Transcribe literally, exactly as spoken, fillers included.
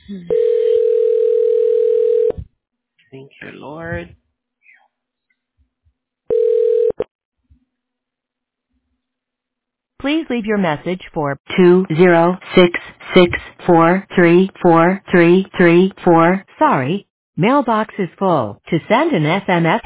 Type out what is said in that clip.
Thank you, Lord. Please leave your message for two zero six six four three four three three four. Sorry, mailbox is full. To send an S M S